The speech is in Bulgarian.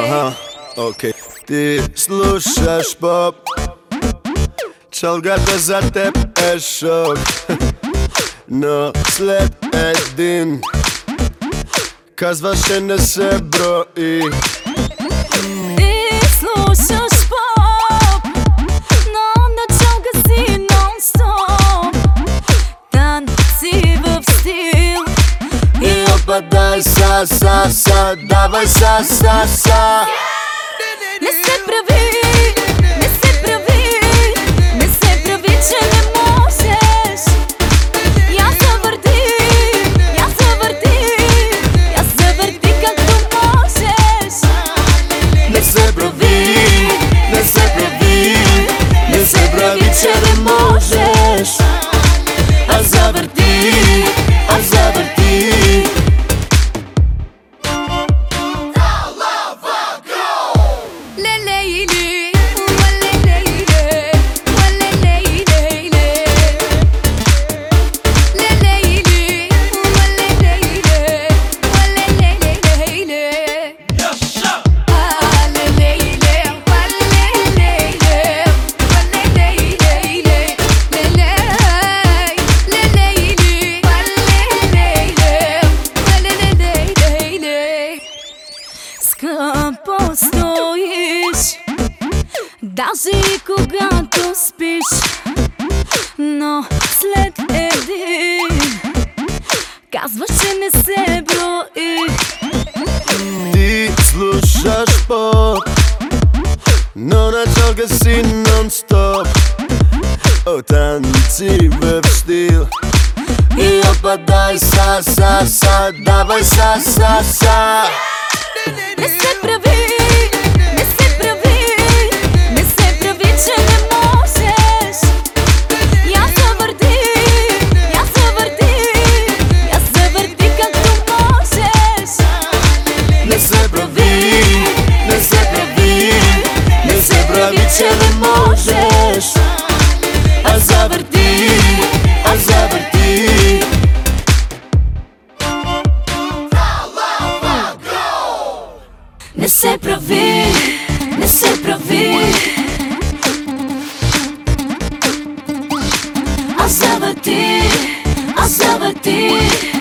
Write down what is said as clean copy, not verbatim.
Окей. Ти слушаш поп, чалгата за теб е шок. Но след един казваше не се брои. Ти слушаш поп, но на чалга си нон-стоп. Танци в стил И опадай са, давай са. Не се прави, не се прави, не се прави, че не можеш. Я завърти, я завърти, я завърти както можеш. Не се прави, не се прави, не се прави, че не можеш. А завърти, а завърти. Скъпо стоиш, даже и когато спиш. Но след един казваш, че не се брои. Ти слушаш поп, но на чалга си нон-стоп. О, танци в стил И опадай са, давай са. Не се прави, не се прави, не се прави, че не можеш. Я завърти, я завърти, я завърти както можеш. Не се прави, не се прави, не се прави, че не можеш. А завърти, а завърти. Не се прави, не се прави, а завърти, а завърти.